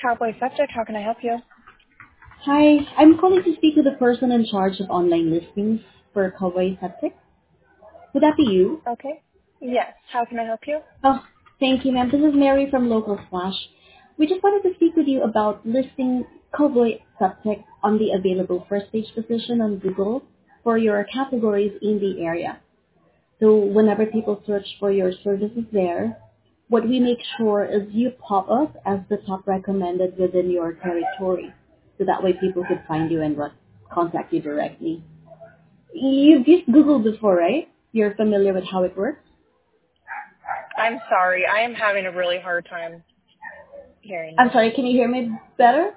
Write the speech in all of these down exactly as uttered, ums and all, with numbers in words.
Cowboy Septic, how can I help you? Hi, I'm calling to speak to the person in charge of online listings for Cowboy Septic. Would that be you? Okay. Yes, how can I help you? Oh, thank you, ma'am. This is Mary from Local Splash. We just wanted to speak with you about listing Cowboy Septic on the available first page position on Google for your categories in the area. So whenever people search for your services there, what we make sure is you pop up as the top recommended within your territory. So that way people could find you and re- contact you directly. You've used Google before, right? You're familiar with how it works? I'm sorry, I am having a really hard time hearing I'm you. sorry, can you hear me better?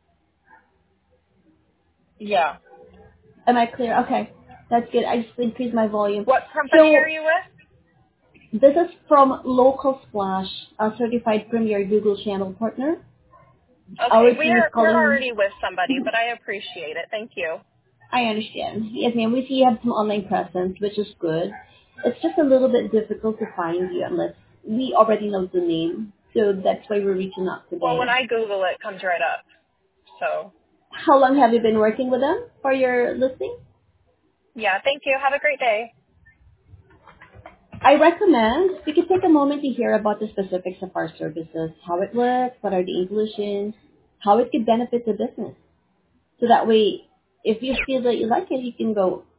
Yeah. Am I clear? Okay. That's good. I just increased my volume. What company are So you with? this is from Local Splash, a certified premier Google channel partner. Okay, Our we team is are we're calling. already with somebody, but I appreciate it. Thank you. I understand. Yes, ma'am. We see you have some online presence, which is good. It's just a little bit difficult to find you unless we already know the name. So that's why we're reaching out Well, when today. I Google it, it comes right up. So, How long have you been working with them for your listing? yeah, thank you. Have a great day. I recommend we could take a moment to hear about the specifics of our services, how it works, what are the inclusions, how it could benefit the business. So that way, if you feel that you like it, you can go